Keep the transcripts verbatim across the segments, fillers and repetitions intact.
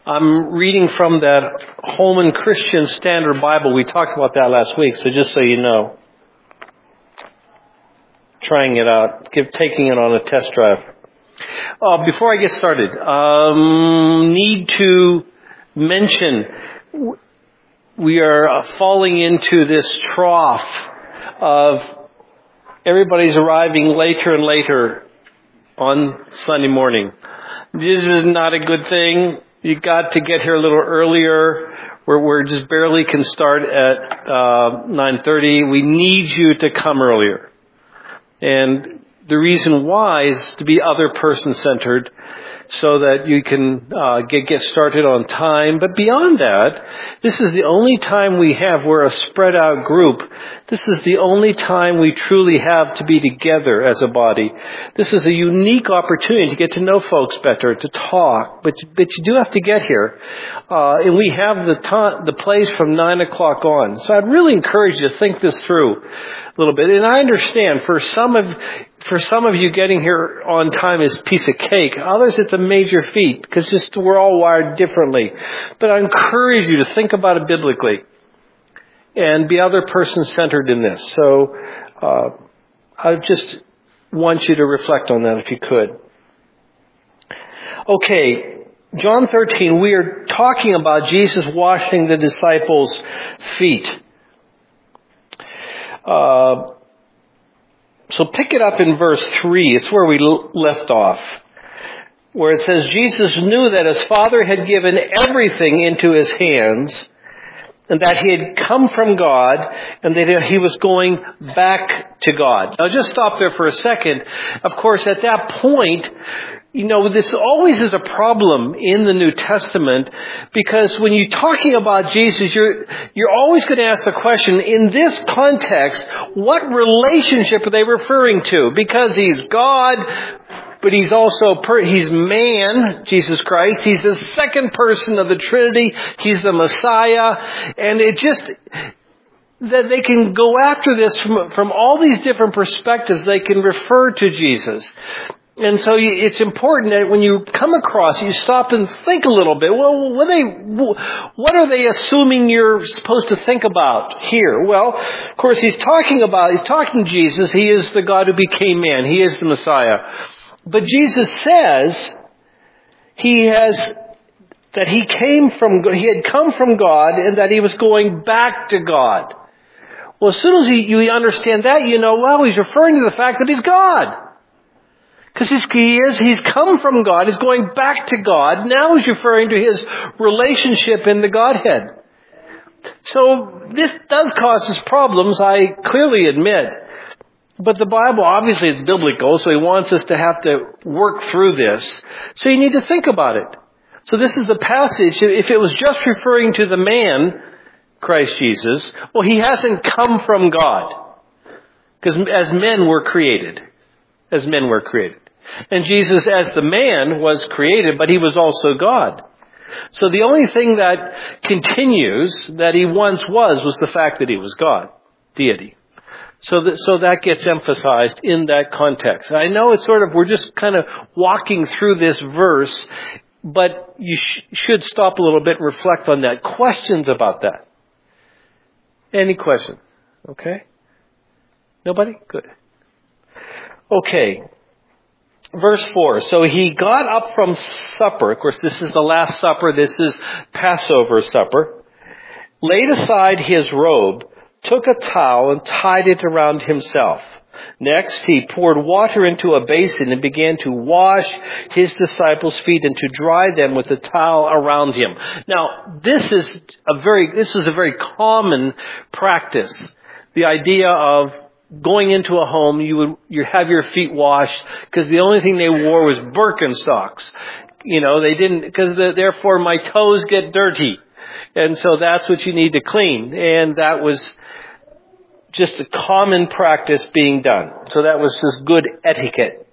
I'm reading from that Holman Christian Standard Bible. We talked about that last week, so just so you know. Trying it out, give, taking it on a test drive. Uh, before I get started, um, need to mention we are falling into this trough of everybody's arriving later and later on Sunday morning. This is not a good thing. You got to get here a little earlier. We're, we're just barely can start at uh, nine thirty. We need you to come earlier. And the reason why is to be other person-centered so that you can uh, get, get started on time. But beyond that, this is the only time we have. We're a spread-out group. This is the only time we truly have to be together as a body. This is a unique opportunity to get to know folks better, to talk. But but you do have to get here. Uh, and we have the ta- the place from nine o'clock on. So I'd really encourage you to think this through a little bit. And I understand for some of For some of you, getting here on time is a piece of cake. Others, it's a major feat because just we're all wired differently. But I encourage you to think about it biblically and be other person-centered in this. So uh, I just want you to reflect on that if you could. Okay, John thirteen, we are talking about Jesus washing the disciples' feet. Uh So pick it up in verse three. It's where we left off. Where it says, Jesus knew that his Father had given everything into his hands and that he had come from God and that he was going back to God. Now just stop there for a second. Of course, at that point, you know, this always is a problem in the New Testament because when you're talking about Jesus, you're you're always going to ask the question, in this context, what relationship are they referring to? Because he's God, but he's also, per, he's man, Jesus Christ. He's the second person of the Trinity. He's the Messiah. And it just, that they can go after this from, from all these different perspectives. They can refer to Jesus. And so it's important that when you come across it, you stop and think a little bit. Well, what are they, what are they assuming you're supposed to think about here? Well, of course, he's talking about, he's talking to Jesus. He is the God who became man. He is the Messiah. But Jesus says he has, that he came from, he had come from God and that he was going back to God. Well, as soon as you understand that, you know, well, he's referring to the fact that he's God. Because he is, he's come from God, he's going back to God. Now he's referring to his relationship in the Godhead. So this does cause us problems, I clearly admit. But the Bible obviously is biblical, so he wants us to have to work through this. So you need to think about it. So this is a passage, if it was just referring to the man, Christ Jesus, well, he hasn't come from God. Because as men were created. As men were created. And Jesus, as the man, was created, but he was also God. So the only thing that continues that he once was, was the fact that he was God, deity. So that, so that gets emphasized in that context. I know it's sort of, we're just kind of walking through this verse, but you sh- should stop a little bit and reflect on that. Questions about that? Any questions? Okay? Nobody? Good. Okay. Verse four. So he got up from supper. Of course, this is the Last Supper. This is Passover supper. Laid aside his robe, took a towel and tied it around himself. Next, he poured water into a basin and began to wash his disciples' feet and to dry them with the towel around him. Now, this is a very, this is a very common practice. The idea of going into a home, you would you have your feet washed because the only thing they wore was Birkenstocks. You know, they didn't, because the, therefore my toes get dirty. And so that's what you need to clean. And that was just a common practice being done. So that was just good etiquette.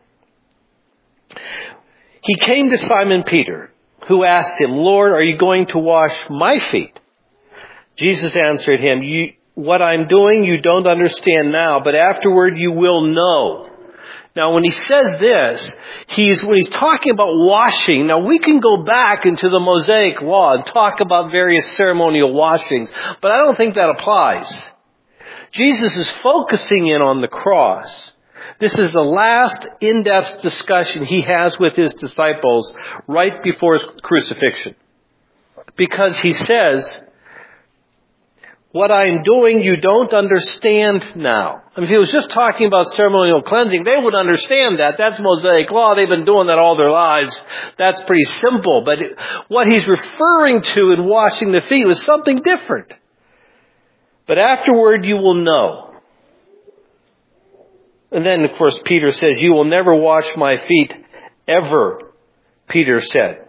He came to Simon Peter, who asked him, Lord, are you going to wash my feet? Jesus answered him, you, what I'm doing you don't understand now, but afterward you will know. Now, when he says this, he's, when he's talking about washing, now we can go back into the Mosaic law and talk about various ceremonial washings, but I don't think that applies. Jesus is focusing in on the cross. This is the last in-depth discussion he has with his disciples right before his crucifixion. Because he says, what I am doing you don't understand now. I mean, if he was just talking about ceremonial cleansing, they would understand that. That's Mosaic law. They've been doing that all their lives. That's pretty simple. But it, what he's referring to in washing the feet was something different. But afterward you will know. And then, of course, Peter says, you will never wash my feet ever, Peter said.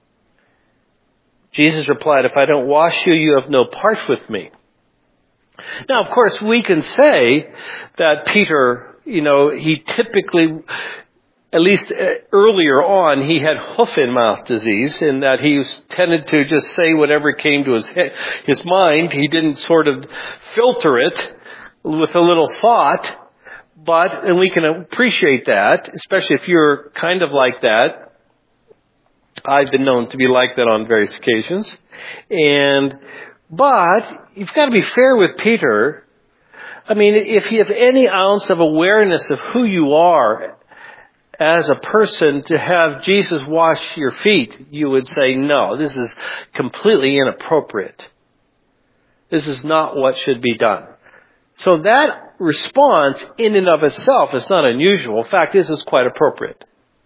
Jesus replied, if I don't wash you, you have no part with me. Now, of course, we can say that Peter, you know, he typically, at least earlier on, he had hoof-and-mouth disease, in that he tended to just say whatever came to his head, his mind. He didn't sort of filter it with a little thought. But, and we can appreciate that, especially if you're kind of like that. I've been known to be like that on various occasions. And, but, you've got to be fair with Peter. I mean, if you have any ounce of awareness of who you are as a person, to have Jesus wash your feet, you would say, no, this is completely inappropriate. This is not what should be done. So that response in and of itself is not unusual. In fact, this is quite appropriate.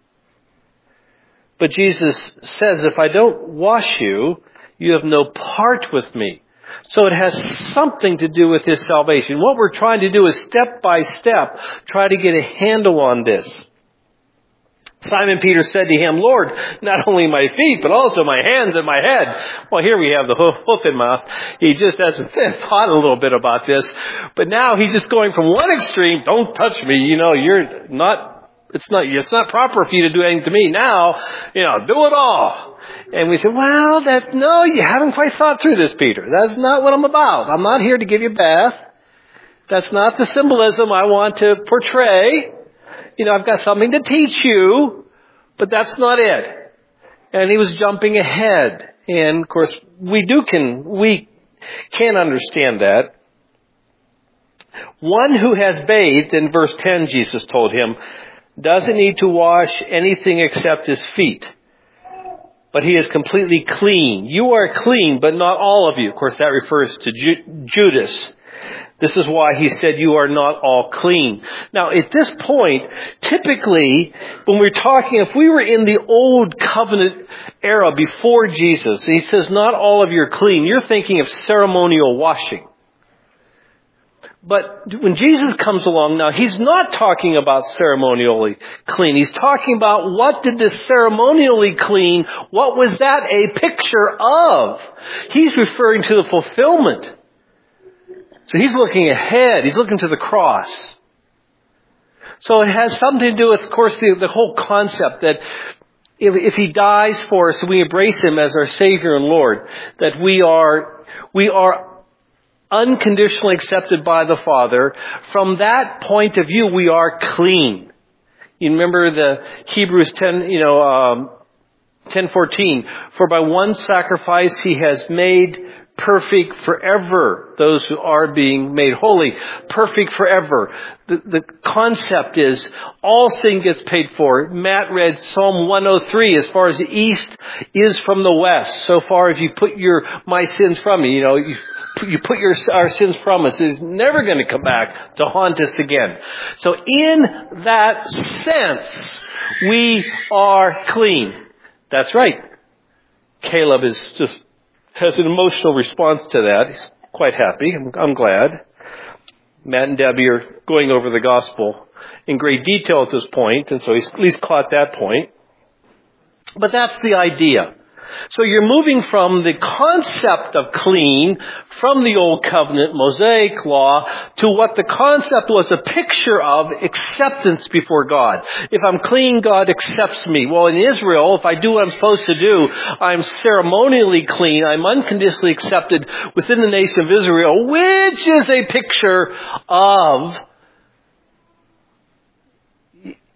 But Jesus says, if I don't wash you, you have no part with me. So it has something to do with his salvation. What we're trying to do is step by step try to get a handle on this. Simon Peter said to him, Lord, not only my feet, but also my hands and my head. Well, here we have the hoof and mouth. He just hasn't thought a little bit about this. But now he's just going from one extreme, don't touch me, you know, you're not, it's not, it's not proper for you to do anything to me. Now, you know, do it all. And we say, well, that, no, you haven't quite thought through this, Peter. That's not what I'm about. I'm not here to give you a bath. That's not the symbolism I want to portray. You know, I've got something to teach you, but that's not it. And he was jumping ahead. And of course, we do can, we can understand that. One who has bathed, in verse ten, Jesus told him, doesn't need to wash anything except his feet. But he is completely clean. You are clean, but not all of you. Of course, that refers to Ju- Judas. This is why he said you are not all clean. Now, at this point, typically, when we're talking, if we were in the old covenant era before Jesus, and he says not all of you are clean, you're thinking of ceremonial washing. But when Jesus comes along now, he's not talking about ceremonially clean. He's talking about what did this ceremonially clean, what was that a picture of? He's referring to the fulfillment. So he's looking ahead. He's looking to the cross. So it has something to do with, of course, the, the whole concept that if, if he dies for us and we embrace him as our Savior and Lord, that we are, we are unconditionally accepted by the Father. From that point of view, we are clean. You remember the Hebrews ten, you know, um, ten fourteen. For by one sacrifice he has made perfect forever those who are being made holy. Perfect forever. The, the concept is all sin gets paid for. Matt read Psalm one oh three. As far as the east is from the west, so far as you put your my sins from me, you know, you You put your, our sins from us. It's never going to come back to haunt us again. So in that sense, we are clean. That's right. Caleb is just, has an emotional response to that. He's quite happy. I'm, I'm glad. Matt and Debbie are going over the gospel in great detail at this point, and so he's at least caught that point. But that's the idea. So you're moving from the concept of clean from the Old Covenant Mosaic law to what the concept was a picture of acceptance before God. If I'm clean, God accepts me. Well, in Israel, if I do what I'm supposed to do, I'm ceremonially clean. I'm unconditionally accepted within the nation of Israel, which is a picture of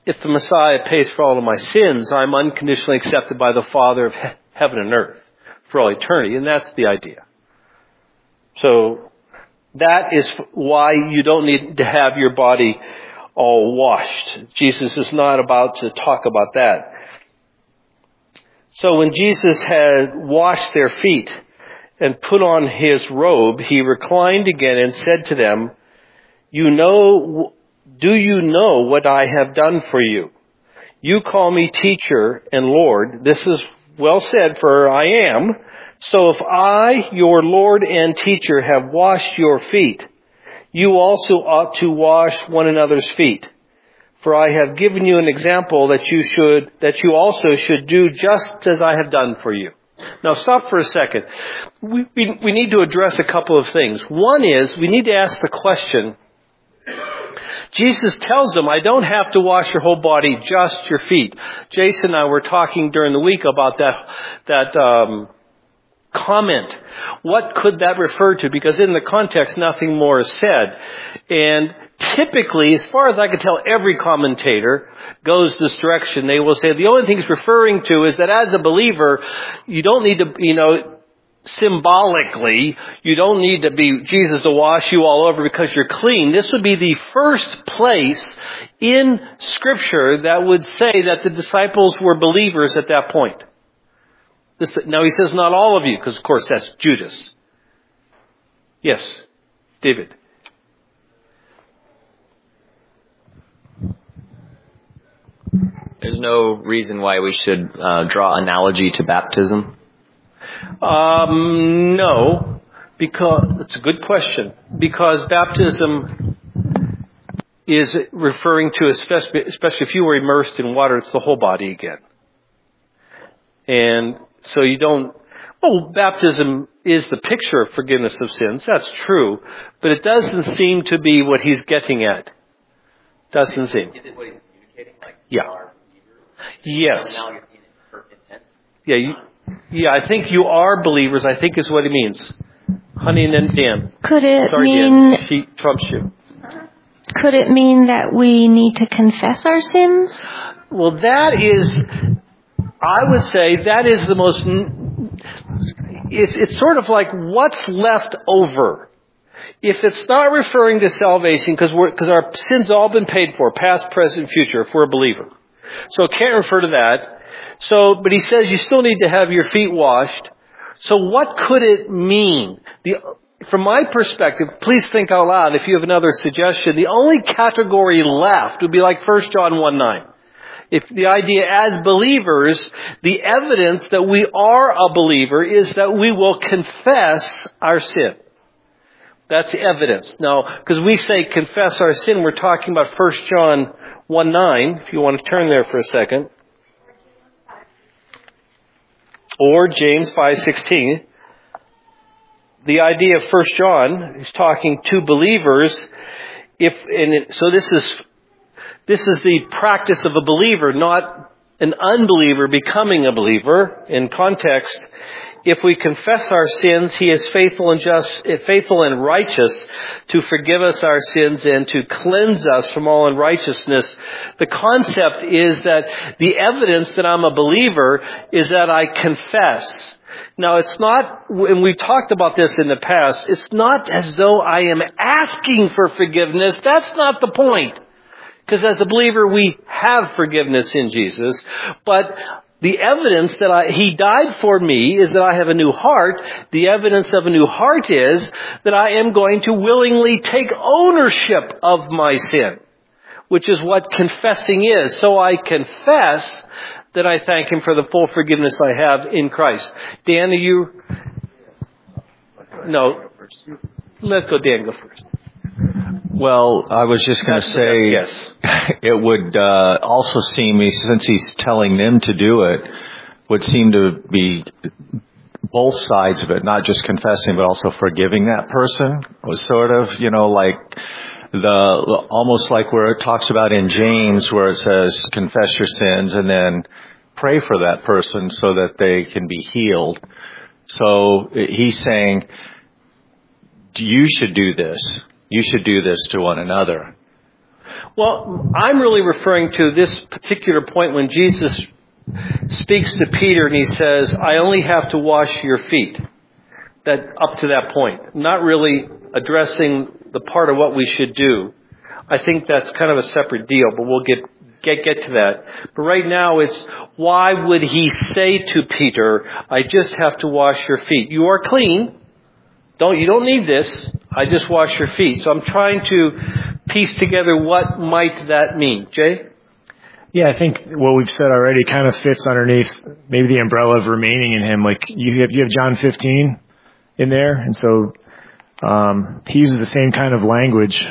if the Messiah pays for all of my sins, I'm unconditionally accepted by the Father of he- heaven and earth for all eternity. And that's the idea. So that is why you don't need to have your body all washed. Jesus is not about to talk about that. So when Jesus had washed their feet and put on his robe, he reclined again and said to them, "You know, do you know what I have done for you? You call me teacher and Lord. This is well said, for I am. So if I, your Lord and teacher, have washed your feet, you also ought to wash one another's feet. For I have given you an example that you should, that you also should do just as I have done for you." Now stop for a second. We, we, we need to address a couple of things. One is, we need to ask the question, Jesus tells them, I don't have to wash your whole body, just your feet. Jason and I were talking during the week about that, that, um, comment. What could that refer to? Because in the context, nothing more is said. And typically, as far as I can tell, every commentator goes this direction. They will say the only thing it's referring to is that as a believer, you don't need to, you know, symbolically, you don't need to be Jesus to wash you all over because you're clean. This would be the first place in Scripture that would say that the disciples were believers at that point. This, now he says not all of you, because of course that's Judas. Yes, David. There's no reason why we should uh, draw analogy to baptism? Um, no, because it's a good question. Because baptism is referring to, especially, especially if you were immersed in water, it's the whole body again. And so you don't, well, baptism is the picture of forgiveness of sins. That's true. But it doesn't seem to be what he's getting at. Doesn't seem. Is it what he's communicating? Like, yeah. Yes. So now you're seeing it for intent? Yeah, you, yeah, I think you are believers, I think is what it means. Honey, and then Dan. Could it Sorry, mean, Dan. She trumps you. Could it mean that we need to confess our sins? Well, that is, I would say that is the most, it's, it's sort of like what's left over. If it's not referring to salvation, because we're, because our sins all been paid for, past, present, future, if we're a believer. So it can't refer to that. So, but he says you still need to have your feet washed. So what could it mean? The, from my perspective, please think out loud if you have another suggestion. The only category left would be like First John one nine. If the idea as believers, the evidence that we are a believer is that we will confess our sin. That's the evidence. Now, because we say confess our sin, we're talking about First John one nine, if you want to turn there for a second. Or James five sixteen. The idea of First John is talking to believers. If and it, so this is this is the practice of a believer, not an unbeliever becoming a believer. In context, if we confess our sins, He is faithful and just, faithful and righteous to forgive us our sins and to cleanse us from all unrighteousness. The concept is that the evidence that I'm a believer is that I confess. Now, it's not, and we talked about this in the past, it's not as though I am asking for forgiveness. That's not the point. Because as a believer, we have forgiveness in Jesus. But the evidence that I, He died for me is that I have a new heart. The evidence of a new heart is that I am going to willingly take ownership of my sin, which is what confessing is. So I confess that I thank Him for the full forgiveness I have in Christ. Dan, are you? No. Let's go, Dan, go first. Well, I was just going to say, yes. It would uh, also seem, since he's telling them to do it, would seem to be both sides of it, not just confessing, but also forgiving that person. It was sort of, you know, like the, almost like where it talks about in James, where it says, confess your sins and then pray for that person so that they can be healed. So he's saying, you should do this. You should do this to one another. Well, I'm really referring to this particular point when Jesus speaks to Peter and he says, I only have to wash your feet. That up to that point. Not really addressing the part of what we should do. I think that's kind of a separate deal, but we'll get get get to that. But right now it's, why would he say to Peter, I just have to wash your feet? You are clean. Don't you don't need this. I just wash your feet. So I'm trying to piece together what might that mean. Jay? Yeah, I think what we've said already kind of fits underneath maybe the umbrella of remaining in him. Like you have, you have John fifteen in there, and so um, he uses the same kind of language.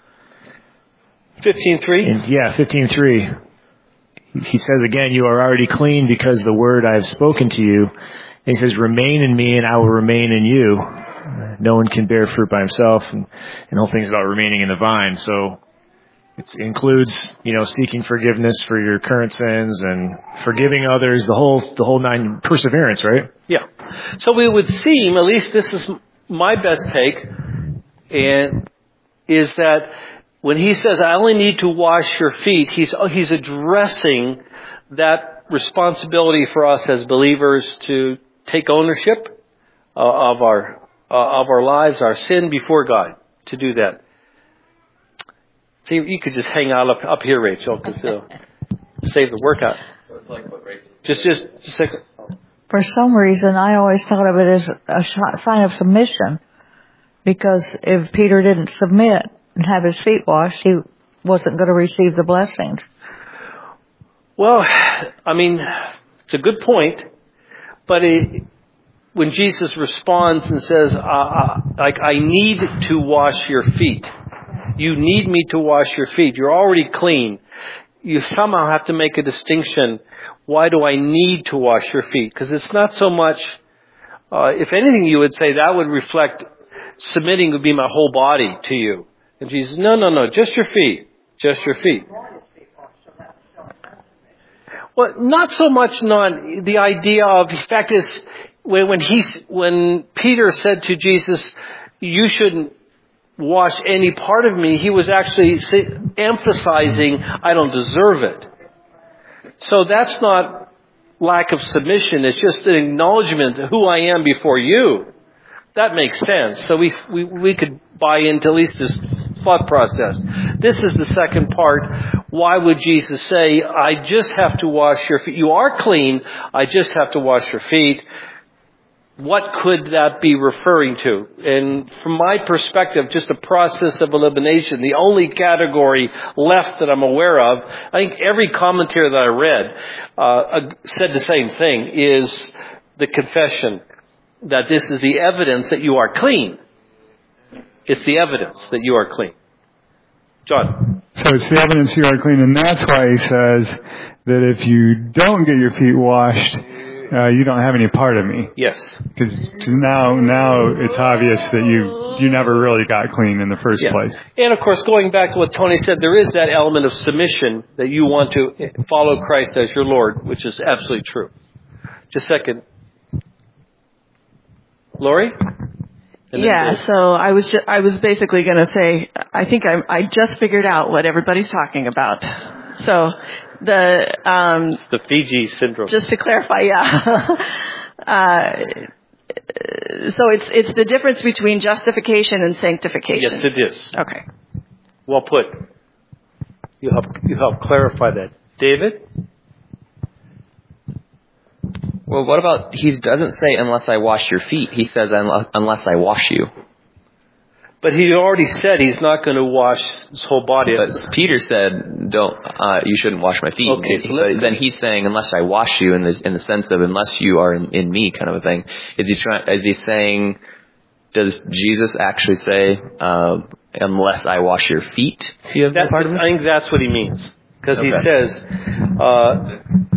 fifteen three? Yeah, fifteen three. He says again, you are already clean because the word I have spoken to you. And he says, remain in me and I will remain in you. No one can bear fruit by himself, and, and the whole thing's about remaining in the vine. So it includes, you know, seeking forgiveness for your current sins and forgiving others, the whole, the whole nine, perseverance, right? Yeah. So it would seem, at least this is my best take, and is that when he says, I only need to wash your feet, he's, he's addressing that responsibility for us as believers to take ownership uh, of our uh, of our lives, our sin before God, to do that. See, you could just hang out up, up here, Rachel, because it'll save the workout. Just, just, just like, For some reason, I always thought of it as a sh- sign of submission, because if Peter didn't submit and have his feet washed, he wasn't going to receive the blessings. Well, I mean, it's a good point, but it, when Jesus responds and says, uh, uh, like, I need to wash your feet. You need me to wash your feet. You're already clean. You somehow have to make a distinction. Why do I need to wash your feet? Because it's not so much, uh, if anything, you would say that would reflect submitting would be my whole body to you. And Jesus, no, no, no, just your feet. Just your feet. Well, not so much not the idea of, the fact is, when, when he, when Peter said to Jesus, you shouldn't wash any part of me, he was actually emphasizing, I don't deserve it. So that's not lack of submission. It's just an acknowledgement of who I am before you. That makes sense. So we, we, we could buy into at least this thought process. This is the second part. Why would Jesus say, I just have to wash your feet? You are clean. I just have to wash your feet. What could that be referring to? And from my perspective, just a process of elimination. The only category left that I'm aware of, I think every commentary that I read uh, said the same thing, is the confession that this is the evidence that you are clean. It's the evidence that you are clean. John. So it's the evidence you are clean, and that's why he says that if you don't get your feet washed, uh, you don't have any part of me. Yes. Because now, now it's obvious that you you never really got clean in the first Yeah. place. And of course, going back to what Tony said, there is that element of submission that you want to follow Christ as your Lord, which is absolutely true. Just a second. Lori? Yeah, so I was ju- I was basically going to say, I think I I just figured out what everybody's talking about. So the um, It's the Fiji syndrome. Just to clarify, yeah. uh, so it's it's the difference between justification and sanctification. Yes, it is. Okay. Well put. You help you help clarify that, David. Well, what about, he doesn't say unless I wash your feet. He says unless, unless I wash you. But he already said he's not going to wash his whole body. But Peter said, "Don't, uh, you shouldn't wash my feet." Okay, so let's- but then he's saying, "Unless I wash you," in the in the sense of unless you are in, in me, kind of a thing. Is he trying? Is he saying? Does Jesus actually say, uh, "Unless I wash your feet"? Do you have that part of it? I think that's what he means, because Okay. he says, uh,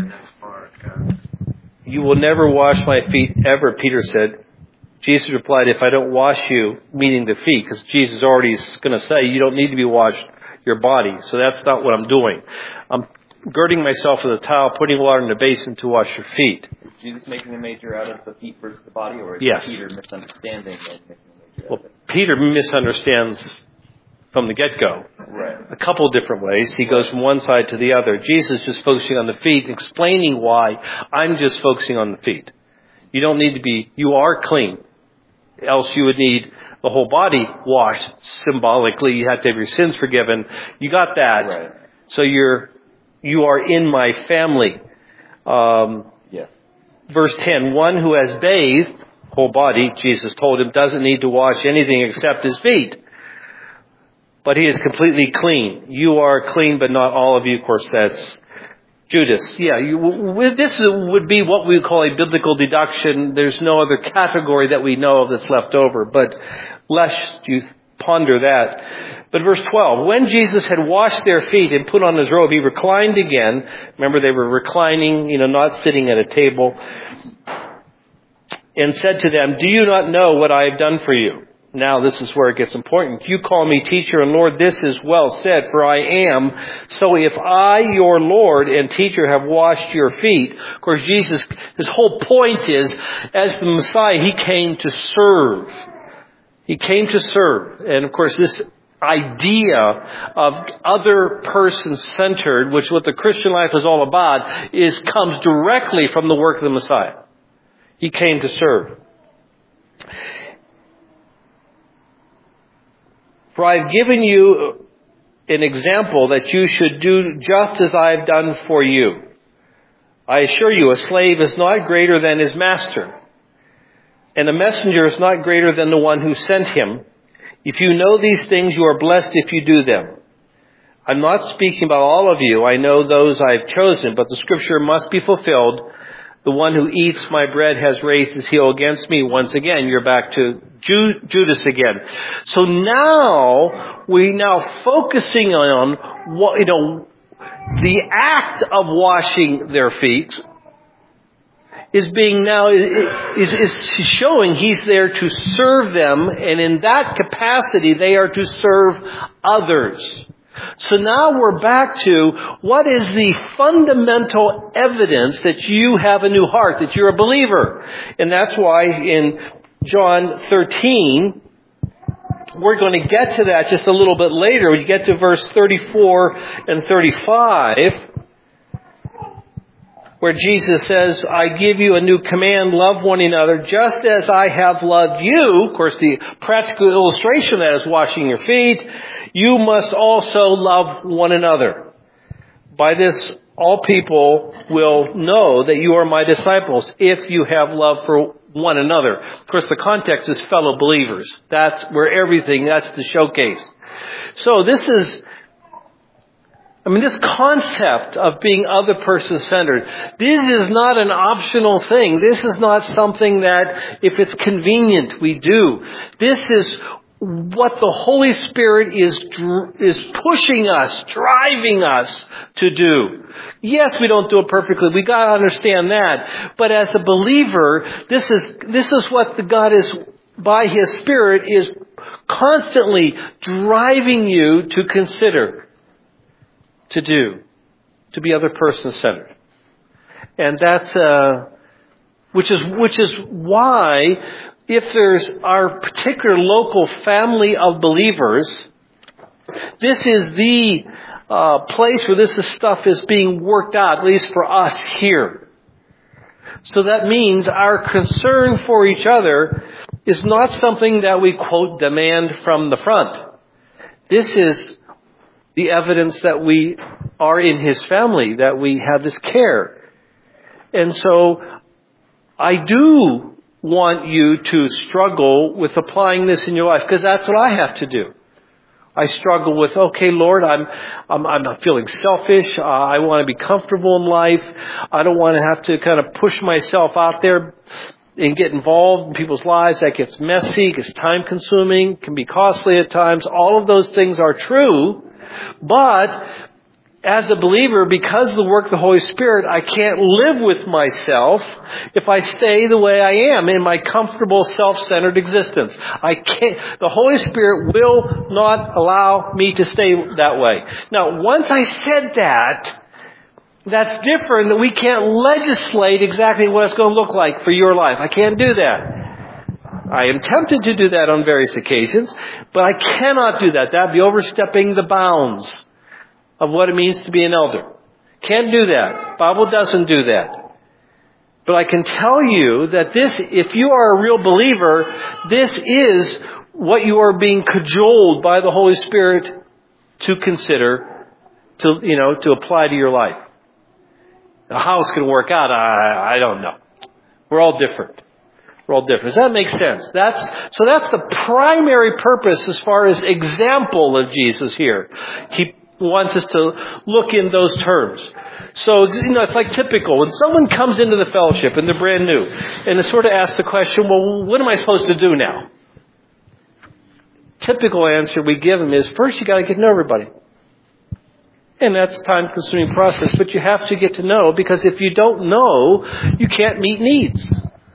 "You will never wash my feet ever." Peter said. Jesus replied, if I don't wash you, meaning the feet, because Jesus already is going to say you don't need to be washed your body. So that's not what I'm doing. I'm girding myself with a towel, putting water in the basin to wash your feet. Is Jesus making a major out of the feet versus the body, or is Yes. Peter misunderstanding and making a major Well, out of it? Peter misunderstands from the get-go. right. a couple different ways. He goes from one side to the other. Jesus just focusing on the feet, explaining why. I'm just focusing on the feet. You don't need to be, you are clean. Else you would need the whole body washed symbolically. You have to have your sins forgiven. You got that. Right. So you're, you are in my family. Um, yeah. Verse ten, one who has bathed, whole body, Jesus told him, doesn't need to wash anything except his feet. But he is completely clean. You are clean, but not all of you. Of course, that's Judas. Yeah, you, this would be what we call a biblical deduction. There's no other category that we know of that's left over. But lest you ponder that. But verse twelve, when Jesus had washed their feet and put on his robe, he reclined again. Remember, they were reclining, you know, not sitting at a table. And said to them, do you not know what I have done for you? Now this is where it gets important. You call me teacher and Lord. This is well said, for I am. So if I, your Lord and teacher, have washed your feet. Of course, Jesus, his whole point is, as the Messiah, he came to serve. He came to serve. And of course, this idea of other person centered, which what the Christian life is all about, is comes directly from the work of the Messiah. He came to serve. For I have given you an example that you should do just as I have done for you. I assure you, a slave is not greater than his master, and a messenger is not greater than the one who sent him. If you know these things, you are blessed if you do them. I'm not speaking about all of you. I know those I have chosen, but the scripture must be fulfilled. The one who eats my bread has raised his heel against me. Once again, you're back to Ju- Judas again. So now, we now focusing on what, you know, the act of washing their feet is being now, is, is showing he's there to serve them, and in that capacity they are to serve others. So now we're back to what is the fundamental evidence that you have a new heart, that you're a believer. And that's why in John thirteen, we're going to get to that just a little bit later. We get to verse thirty-four and thirty-five, where Jesus says, I give you a new command, love one another just as I have loved you. Of course, the practical illustration of that is washing your feet. You must also love one another. By this, all people will know that you are my disciples if you have love for one another. Of course, the context is fellow believers. That's where everything, that's the showcase. So this is, I mean, this concept of being other person centered, this is not an optional thing. This is not something that if it's convenient, we do. This is what the Holy Spirit is is pushing us, driving us to do. Yes, we don't do it perfectly. We got to understand that. But as a believer, this is this is what the God is, by His Spirit, is constantly driving you to consider, to do, to be other person centered. And that's uh which is which is why, if there's our particular local family of believers, this is the uh, place where this stuff is being worked out, at least for us here. So that means our concern for each other is not something that we, quote, demand from the front. This is the evidence that we are in His family, that we have this care. And so I do want you to struggle with applying this in your life, because that's what I have to do. I struggle with, okay, Lord, I'm I'm, I'm feeling selfish. Uh, I want to be comfortable in life. I don't want to have to kind of push myself out there and get involved in people's lives. That gets messy, gets time consuming, can be costly at times. All of those things are true, but as a believer, because of the work of the Holy Spirit, I can't live with myself if I stay the way I am in my comfortable, self-centered existence. I can't, the Holy Spirit will not allow me to stay that way. Now, once I said that, that's different, that we can't legislate exactly what it's going to look like for your life. I can't do that. I am tempted to do that on various occasions, but I cannot do that. That would be overstepping the bounds of what it means to be an elder. Can't do that. Bible doesn't do that. But I can tell you that this, if you are a real believer, this is what you are being cajoled by the Holy Spirit to consider, to, you know, to apply to your life. Now, how it's going to work out, I, I don't know. We're all different. We're all different. Does that make sense? That's, so that's the primary purpose as far as example of Jesus here. He wants us to look in those terms. So, you know, it's like typical. When someone comes into the fellowship and they're brand new, and they sort of ask the question, well, what am I supposed to do now? Typical answer we give them is, first you got to get to know everybody. And that's a time-consuming process, but you have to get to know, because if you don't know, you can't meet needs.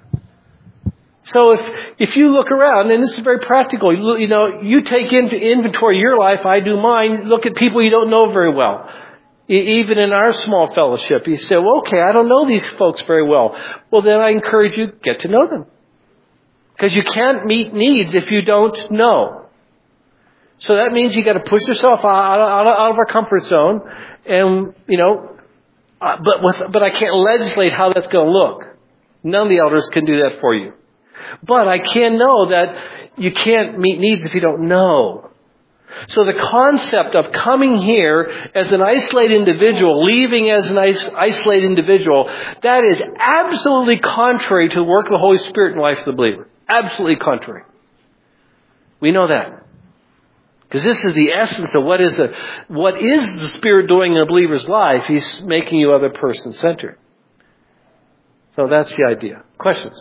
So if if you look around, and this is very practical, you, you know, you take into inventory your life, I do mine, look at people you don't know very well. E- even in our small fellowship, you say, well, okay, I don't know these folks very well. Well, then I encourage you, get to know them. Because you can't meet needs if you don't know. So that means you got to push yourself out, out, out of our comfort zone, and, you know, uh, but with, but I can't legislate how that's going to look. None of the elders can do that for you. But I can know that you can't meet needs if you don't know. So the concept of coming here as an isolated individual, leaving as an isolated individual, that is absolutely contrary to the work of the Holy Spirit in the life of the believer. Absolutely contrary. We know that. Because this is the essence of what is the, what is the Spirit doing in a believer's life. He's making you other person centered. So that's the idea. Questions?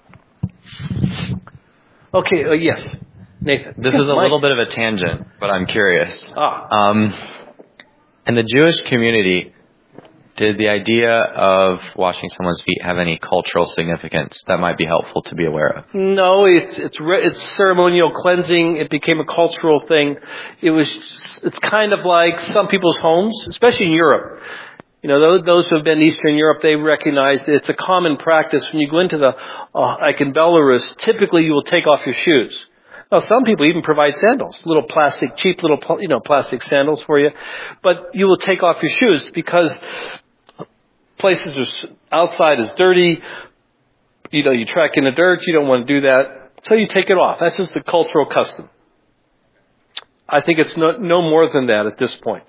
Okay, uh, yes. Nathan. This is a little bit of a tangent, but I'm curious. Ah. Um, in the Jewish community, did the idea of washing someone's feet have any cultural significance that might be helpful to be aware of? No, it's it's it's ceremonial cleansing. It became a cultural thing. It was it's kind of like some people's homes, especially in Europe. You know, those, those who have been to Eastern Europe, they recognize that it's a common practice. When you go into the, uh, like in Belarus, typically you will take off your shoes. Now, some people even provide sandals, little plastic, cheap little, you know, plastic sandals for you. But you will take off your shoes because places are, outside is dirty. You know, you track in the dirt. You don't want to do that. So you take it off. That's just the cultural custom. I think it's no, no more than that at this point.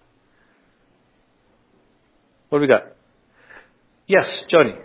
What do we got? Yes, Jody.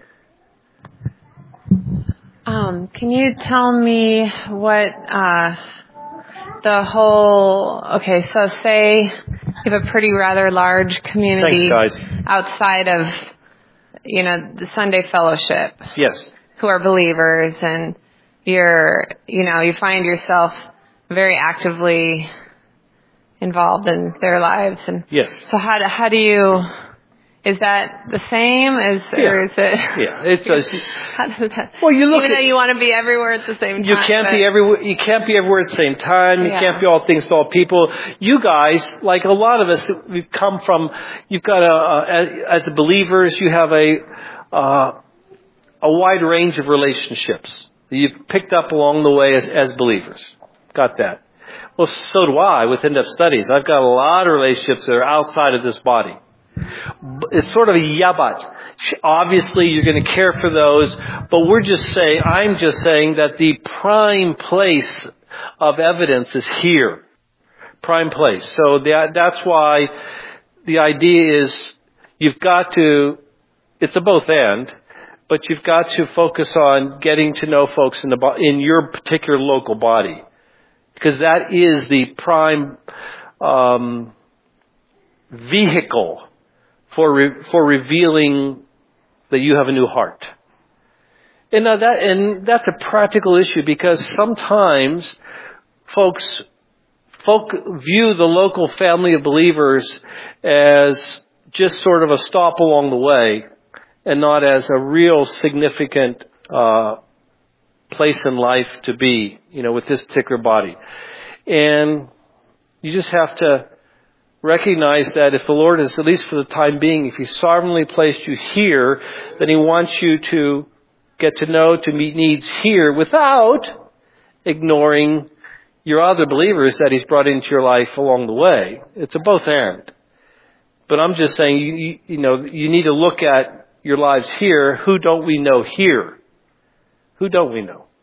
Um, can you tell me what uh, the whole? Okay, so say you have a pretty rather large community. Thanks, guys. Outside of, you know, the Sunday fellowship. Yes. Who are believers, and you're, you know, you find yourself very actively involved in their lives, and yes. So how do how do you? Is that the same as, yeah. or is it? Yeah, it's a. How does that? Well, you look even at, though you want to be everywhere at the same time. You can't but, be everywhere. You can't be everywhere at the same time. You yeah. can't be all things to all people. You guys, like a lot of us, we've come from. You've got a, a as believers, you have a uh, a wide range of relationships that you've picked up along the way as, as believers. Got that? Well, so do I with in-depth studies. I've got a lot of relationships that are outside of this body. It's sort of a yabat. Obviously, you're going to care for those, but we're just saying, I'm just saying that the prime place of evidence is here. Prime place. So that, that's why the idea is you've got to, it's a both and, but you've got to focus on getting to know folks in the in your particular local body. Because that is the prime um, vehicle for re- for revealing that you have a new heart. And now that and that's a practical issue because sometimes folks folk view the local family of believers as just sort of a stop along the way and not as a real significant uh place in life to be, you know, with this particular body. And you just have to recognize that if the Lord is, at least for the time being, if He sovereignly placed you here, then He wants you to get to know, to meet needs here without ignoring your other believers that He's brought into your life along the way. It's a both and. But I'm just saying, you, you, you know, you need to look at your lives here. Who don't we know here? Who don't we know?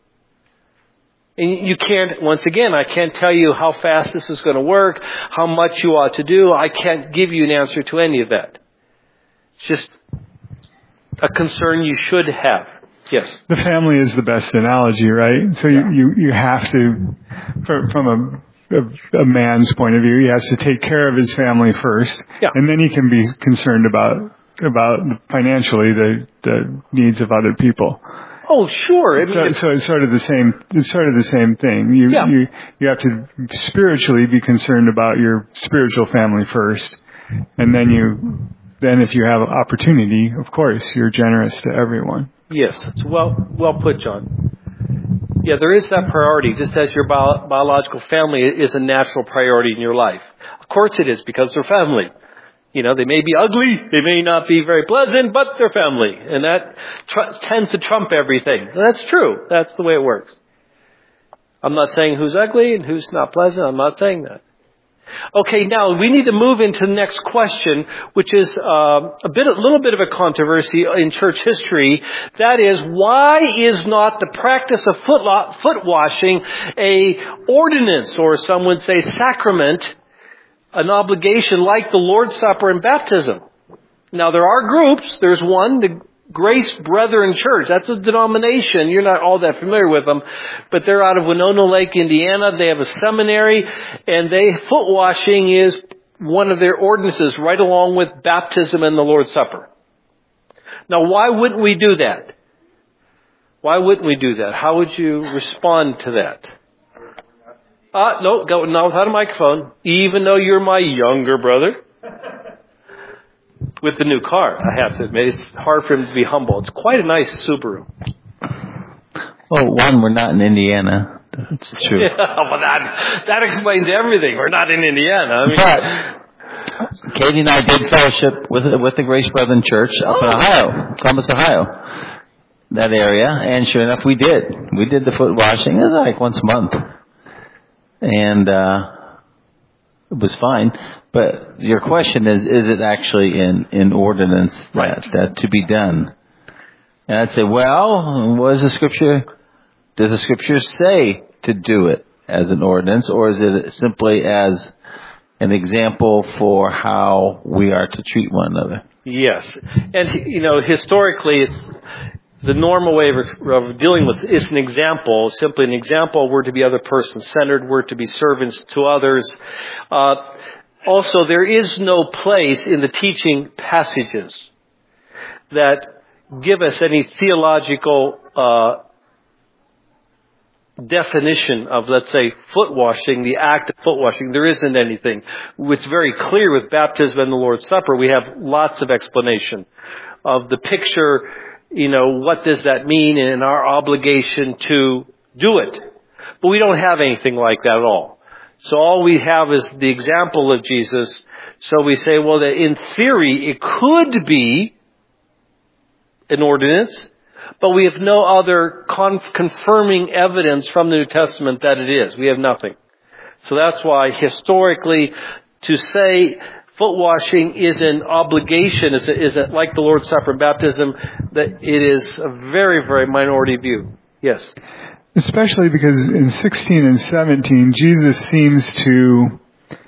And you can't, once again, I can't tell you how fast this is going to work, how much you ought to do. I can't give you an answer to any of that. It's just a concern you should have. Yes. The family is the best analogy, right? So you, you, you have to, from, from a, a, a man's point of view, he has to take care of his family first. Yeah. And then he can be concerned about, about financially the, the needs of other people. Oh, sure. I mean, so, so it's sort of the same. It's sort of the same thing. You, yeah. you, you have to spiritually be concerned about your spiritual family first, and then you, then if you have opportunity, of course, you're generous to everyone. Yes, it's well, well put, John. Yeah, there is that priority, just as your bio, biological family is a natural priority in your life. Of course, it is because they're family. You know, they may be ugly, they may not be very pleasant, but they're family. And that tr- tends to trump everything. And that's true. That's the way it works. I'm not saying who's ugly and who's not pleasant. I'm not saying that. Okay, now we need to move into the next question, which is uh, a bit, a little bit of a controversy in church history. That is, why is not the practice of foot, lo- foot washing a ordinance, or some would say sacrament, an obligation like the Lord's Supper and baptism? Now, there are groups. There's one, the Grace Brethren Church. That's a denomination. You're not all that familiar with them, but they're out of Winona Lake, Indiana. They have a seminary, and they foot washing is one of their ordinances, right along with baptism and the Lord's Supper. Now, why wouldn't we do that? Why wouldn't we do that? How would you respond to that? Uh, no, go, not without a microphone. Even though you're my younger brother. With the new car, I have to admit, it's hard for him to be humble. It's quite a nice Subaru. Well, one, we're not in Indiana. That's true. Yeah, well, that, that explains everything. We're not in Indiana. I mean, but Katie and I did fellowship with, with the Grace Brethren Church up oh. in Ohio, Columbus, Ohio. That area. And sure enough, we did. We did the foot washing. It was like once a month. And, uh, it was fine. But your question is, is it actually in, in ordinance that, that to be done? And I'd say, well, what does the scripture, does the scripture say to do it as an ordinance, or is it simply as an example for how we are to treat one another? Yes. And, you know, historically, it's, the normal way of, of dealing with is an example, simply an example. We're to be other person-centered. We're to be servants to others. Uh, also, there is no place in the teaching passages that give us any theological uh, definition of, let's say, foot washing, the act of foot washing. There isn't anything. It's very clear with baptism and the Lord's Supper. We have lots of explanation of the picture. You know, what does that mean in our obligation to do it? But we don't have anything like that at all. So all we have is the example of Jesus. So we say, well, that in theory, it could be an ordinance, but we have no other con- confirming evidence from the New Testament that it is. We have nothing. So that's why historically, to say foot washing is an obligation, is, a, is a, like the Lord's Supper and baptism, that it is a very, very minority view. Yes? Especially because in sixteen and seventeen, Jesus seems to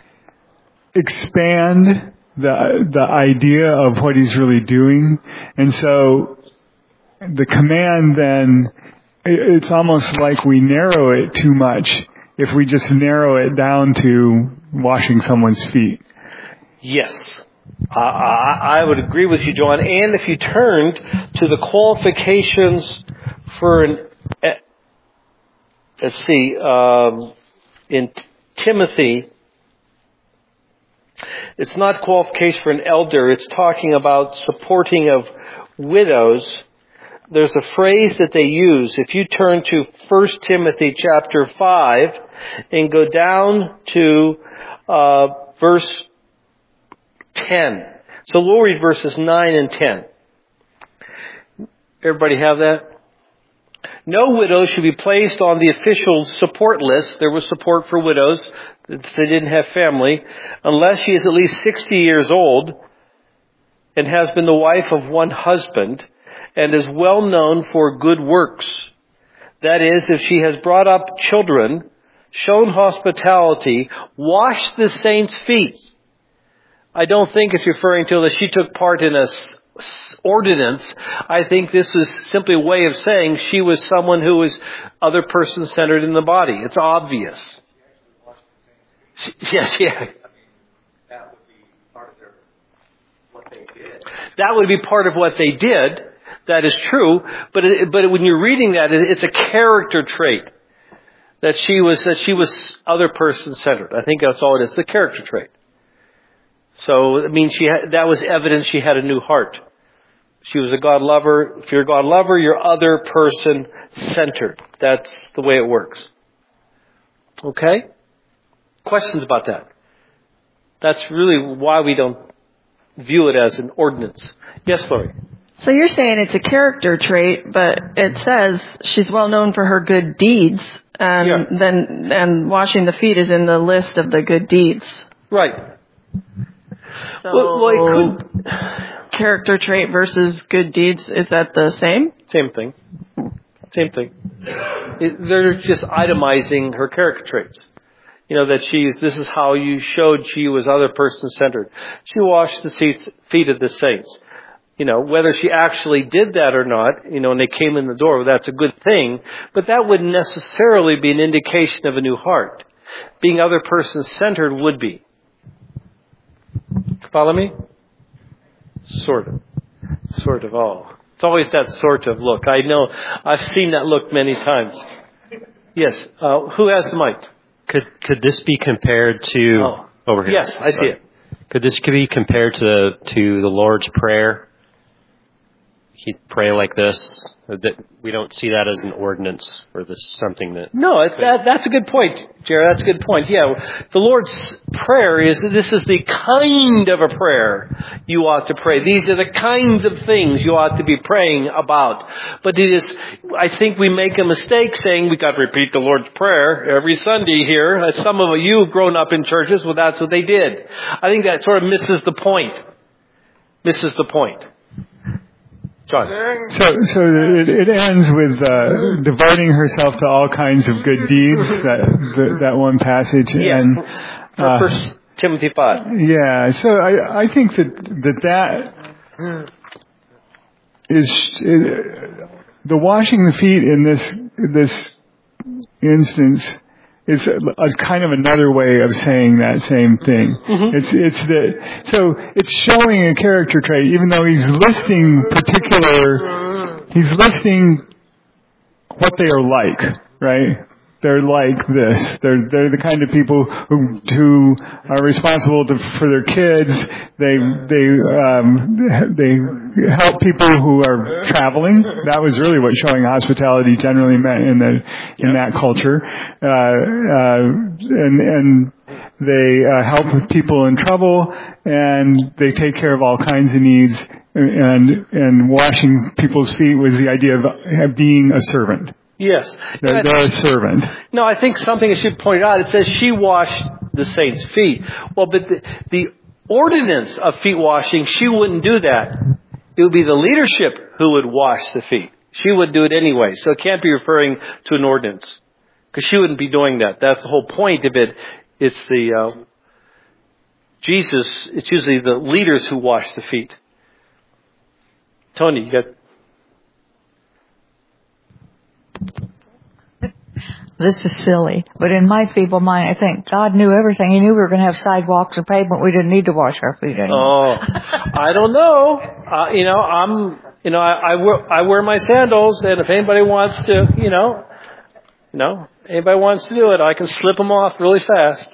expand the the idea of what he's really doing. And so the command then, it's almost like we narrow it too much if we just narrow it down to washing someone's feet. Yes, uh, I, I would agree with you, John. And if you turned to the qualifications for an, uh, let's see, um, in Timothy, it's not qualification for an elder. It's talking about supporting of widows. There's a phrase that they use. If you turn to First Timothy chapter five and go down to uh, verse ten. So we'll read verses nine and ten. Everybody have that? No widow should be placed on the official support list. There was support for widows if they didn't have family, unless she is at least sixty years old and has been the wife of one husband and is well known for good works. That is, if she has brought up children, shown hospitality, washed the saints' feet. I don't think it's referring to that she took part in a ordinance. I think this is simply a way of saying she was someone who was other person-centered in the body. It's obvious. Yes, yeah. That would be part of their, what they did. That would be part of what they did. That is true. But it, but when you're reading that, it, it's a character trait that she was that she was other person-centered. I think that's all it is. It's a character trait. So, I mean, she had, that was evidence she had a new heart. She was a God lover. If you're a God lover, you're other person centered. That's the way it works. Okay? Questions about that? That's really why we don't view it as an ordinance. Yes, Lori? So you're saying it's a character trait, but it says she's well known for her good deeds, and yeah. then and washing the feet is in the list of the good deeds. Right. So, well, well, it could... character trait versus good deeds, is that the same? Same thing. Same thing. It, they're just itemizing her character traits. You know, that she's, this is how you showed she was other person-centered. She washed the seats, feet of the saints. You know, whether she actually did that or not, you know, and they came in the door, well, that's a good thing. But that wouldn't necessarily be an indication of a new heart. Being other person-centered would be. Follow me? Sort of. Sort of all. It's always that sort of look. I know. I've seen that look many times. Yes. Uh, who has the mic? Could could this be compared to oh. over here? Yes, I see it. Could this be compared to the to the Lord's Prayer? He pray like this. That we don't see that as an ordinance or this something that. No, that, that's a good point, Jared. That's a good point. Yeah, the Lord's Prayer is this is the kind of a prayer you ought to pray. These are the kinds of things you ought to be praying about. But it is, I think we make a mistake saying we got to repeat the Lord's Prayer every Sunday here. As some of you have grown up in churches, well, that's what they did. I think that sort of misses the point. Misses the point. John. So, so it, it ends with uh, devoting herself to all kinds of good deeds. That the, that one passage. Yes. And uh, First Timothy five. Yeah. So I, I think that that that is, is the washing the feet in this this instance is a, a kind of another way of saying that same thing. Mm-hmm. It's it's the so it's showing a character trait, even though he's listing particular, he's listing what they are like, right? They're like this. They're they're the kind of people who who are responsible to, for their kids. They they um, they help people who are traveling. That was really what showing hospitality generally meant in the in that culture. Uh, uh, and and they uh, help with people in trouble, and they take care of all kinds of needs. And and washing people's feet was the idea of being a servant. Yes. They're, they're a servant. No, I think something I should point out, it says she washed the saints' feet. Well, but the, the ordinance of feet washing, she wouldn't do that. It would be the leadership who would wash the feet. She would do it anyway. So it can't be referring to an ordinance. Because she wouldn't be doing that. That's the whole point of it. It's the, uh, Jesus, it's usually the leaders who wash the feet. Tony, you got... This is silly, but in my feeble mind, I think God knew everything. He knew we were going to have sidewalks and pavement. We didn't need to wash our feet anymore. Oh, I don't know. Uh, you know, I'm, you know, I, I wear, I wear my sandals, and if anybody wants to, you know, you know, anybody wants to do it, I can slip them off really fast.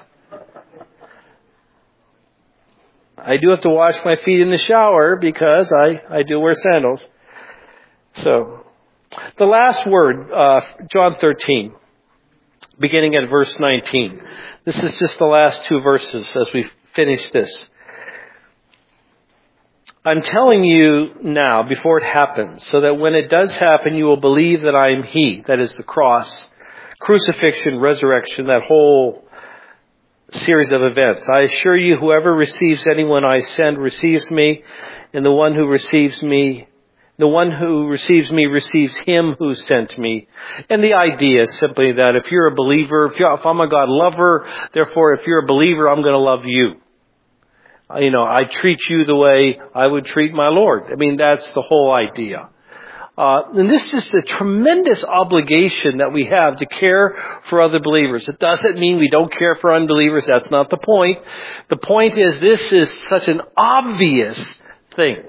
I do have to wash my feet in the shower because I, I do wear sandals. So, the last word, uh, John thirteen. Beginning at verse nineteen. This is just the last two verses as we finish this. I'm telling you now, before it happens, so that when it does happen, you will believe that I am He, that is the cross, crucifixion, resurrection, that whole series of events. I assure you, whoever receives anyone I send receives me, and the one who receives me, the one who receives me receives Him who sent me. And the idea is simply that if you're a believer, if, you're, if I'm a God lover, therefore if you're a believer, I'm going to love you. You know, I treat you the way I would treat my Lord. I mean, that's the whole idea. Uh, and this is a tremendous obligation that we have to care for other believers. It doesn't mean we don't care for unbelievers. That's not the point. The point is this is such an obvious thing.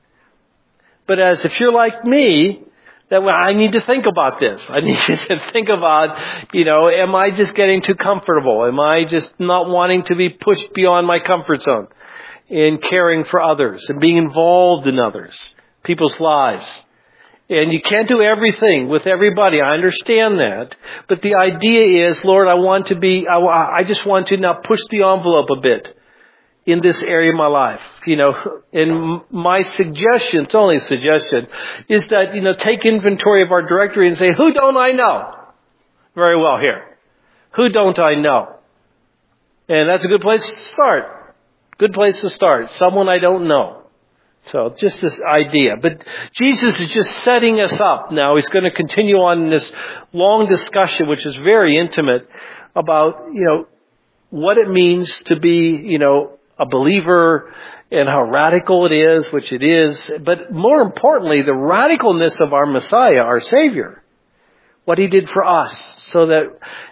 But as if you're like me, that well, I need to think about this. I need to think about, you know, am I just getting too comfortable? Am I just not wanting to be pushed beyond my comfort zone in caring for others and being involved in others, people's lives? And you can't do everything with everybody. I understand that. But the idea is, Lord, I want to be, I, I just want to now push the envelope a bit in this area of my life. You know, and my suggestion, it's only a suggestion, is that, you know, take inventory of our directory and say, who don't I know very well here? Who don't I know? And that's a good place to start. Good place to start. Someone I don't know. So just this idea. But Jesus is just setting us up now. He's going to continue on in this long discussion, which is very intimate, about, you know, what it means to be, you know, a believer and how radical it is, which it is. But more importantly, the radicalness of our Messiah, our Savior. What He did for us, so that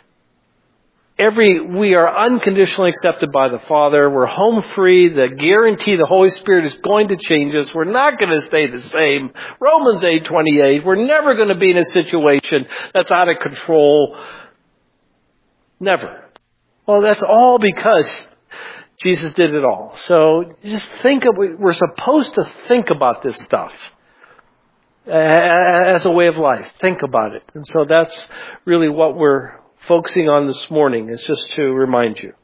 Every, we are unconditionally accepted by the Father. We're home free. The guarantee the Holy Spirit is going to change us. We're not going to stay the same. Romans eight twenty-eight. We're never going to be in a situation that's out of control. Never. Well, that's all because Jesus did it all. So just think of, we're supposed to think about this stuff as a way of life. Think about it. And so that's really what we're focusing on this morning, is just to remind you.